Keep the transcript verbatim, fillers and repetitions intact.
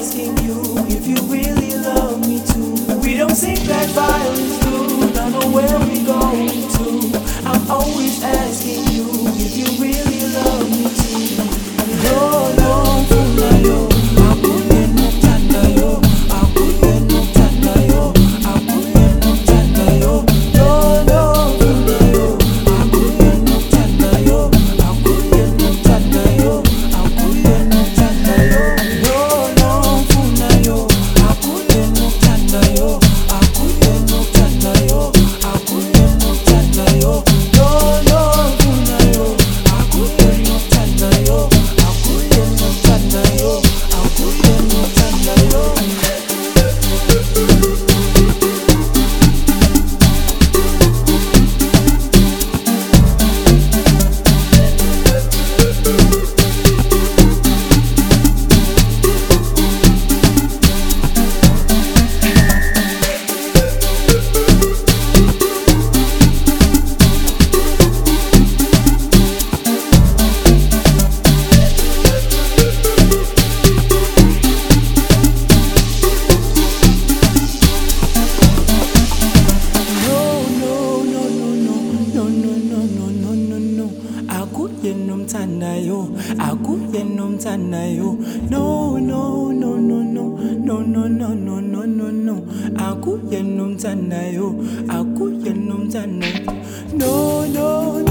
asking you if you really love me too. We don't seek that violence through. I know where we going to. I'm always asking you if you really love me too. No, no, funa yo. Akuye no tanda yo. Akuye no tanda yo. Akuye no tanda yo. No, no, funa yo. Akuye no tanda yo. Akuye no tanda yo. Akuye no tanda yo. No, no, funa yo. Akuye no tanda yo. Akuye no tanda yo. Akuye no tanda yo. No, no, funa yo. Akuye no tanda yo. Akuye no tanda yo. Akuye no tanda yo. Akuye no mtanda yo. No, no, no, no, no, no, no, no, no, no, no, no. Akuye no mtanda yo. Akuye no mtanda. No, no.